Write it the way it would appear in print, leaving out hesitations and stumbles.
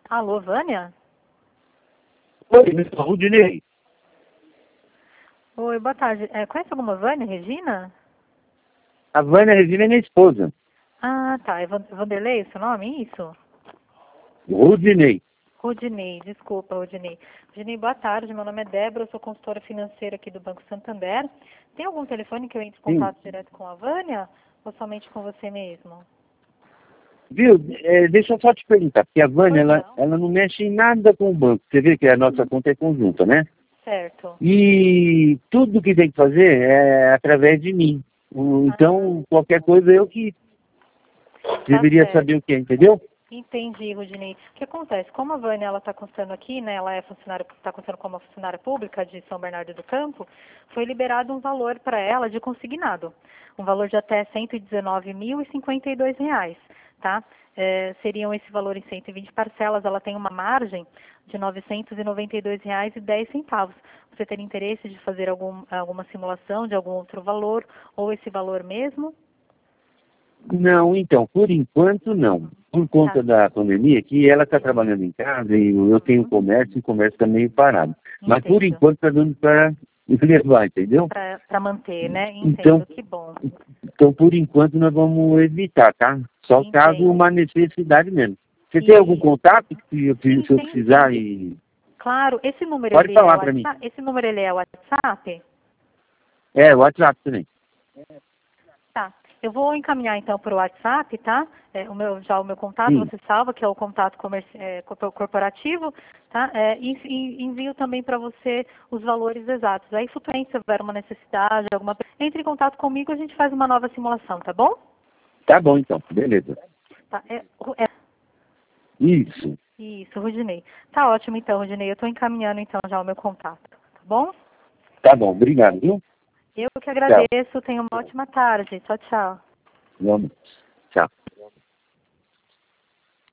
Alô, Vânia? Oi, Rudinei. Oi, boa tarde. Conhece alguma Vânia, Regina? A Vânia Regina é minha esposa. Ah, tá. É Vanderlei, seu nome? Isso? Rudinei. Rudinei, desculpa, Rudinei. Rudinei, boa tarde. Meu nome é Débora, eu sou consultora financeira aqui do Banco Santander. Tem algum telefone que eu entre em Sim. contato direto com a Vânia ou somente com você mesmo? Viu? Deixa eu só te perguntar, porque a Vânia, Pois não. ela não mexe em nada com o banco. Você vê que a nossa conta é conjunta, né? Certo. E tudo que tem que fazer é através de mim. Ah, Então, qualquer coisa eu que tá deveria certo. saber o que é, entendeu? Entendi, Rudinei. O que acontece? Como a Vânia ela está constando aqui, né? Ela está constando como uma funcionária pública de São Bernardo do Campo, foi liberado um valor para ela de consignado, um valor de até R$ 119.052, tá? Seriam esse valor em 120 parcelas. Ela tem uma margem de R$ 992,10. Você teria interesse de fazer alguma simulação de algum outro valor ou esse valor mesmo? Não, então, por enquanto não. Por conta Tá. da pandemia, que ela está Sim. trabalhando em casa e eu tenho comércio e o comércio está meio parado. Mas por Entendo. enquanto está dando para levar, entendeu? Para manter, né? Então, Entendo, que bom. então, por enquanto, nós vamos evitar, tá? Só caso Entendo. uma necessidade mesmo. Você tem algum E contato que sim, se eu tem precisar sim. e... Claro, esse número Pode ele é falar para mim. WhatsApp? Esse número ele é WhatsApp? É, o WhatsApp também. Tá. Eu vou encaminhar então para o WhatsApp, tá? O meu contato Sim. você salva, que é o contato corporativo, tá? E envio também para você os valores exatos. Aí, futuramente, se houver uma necessidade, entre em contato comigo, a gente faz uma nova simulação, tá bom? Tá bom, então. Beleza. Tá. Isso. Isso, Rudinei. Tá ótimo então, Rudinei. Eu estou encaminhando então já o meu contato, tá bom? Tá bom. Obrigado, viu? Eu que Tchau. agradeço. Tenha uma ótima tarde. Tchau, tchau. Vamos. Tchau.